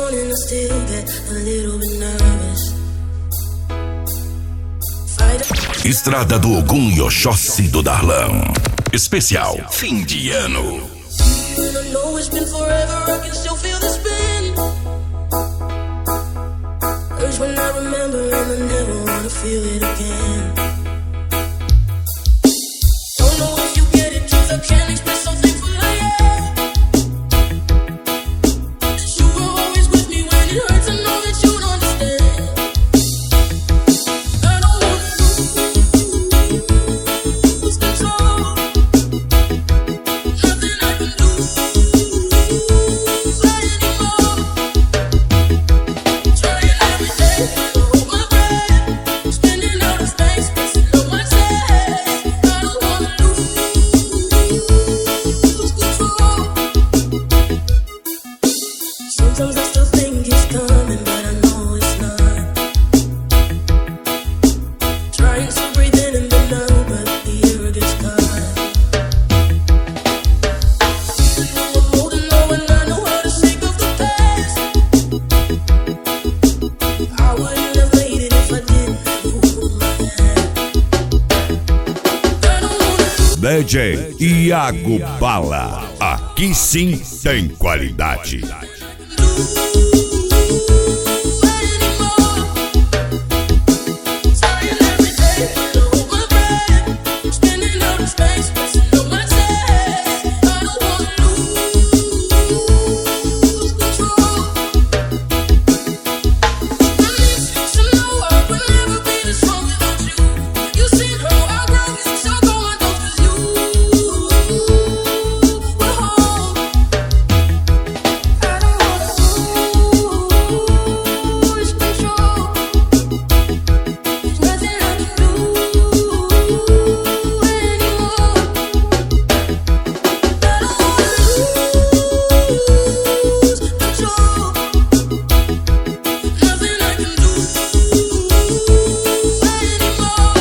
morning I still get a little bit nervous. Estrada do Ogum e Oxóssi do Darlan. Especial fim de ano. And I know it's been forever, I can still feel the spin. Hurts when I remember and I never wanna feel it again. Don't know if you get it, 'cause I can't express so thankful I am. You were always with me when it hurts, I know that you'd understand. I don't wanna lose control. Nothing I can do anymore. Trying every day to hold my breath, spinning out of space, messing up my chest. I don't wanna lose control. Sometimes I still think it's coming, but I know it's not. Trying to breathe in and then out, but the air gets caught. Even though I'm older now and I know how to shake off the past, I wouldn't have made it if I didn't have you hold my hand. I don't wanna DJ Iago Bala. Aqui sim tem qualidade. Trying every day to hold my breath, spinning out of space, messing up my chest. I don't wanna lose control. I need you to know I would never be this strong without you. You seen how I grow, so going on 'cause you were home. I don't wanna lose control. There's nothing I can do anymore. I don't wanna lose control. Nothing I can do anymore.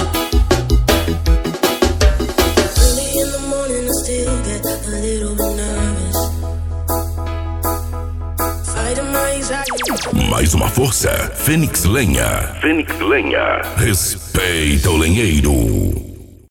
Early in the morning I still get a little bit nervous. Fighting my anxiety. Mais uma força. Fênix Lenha. Fênix Lenha. Respeita o lenheiro.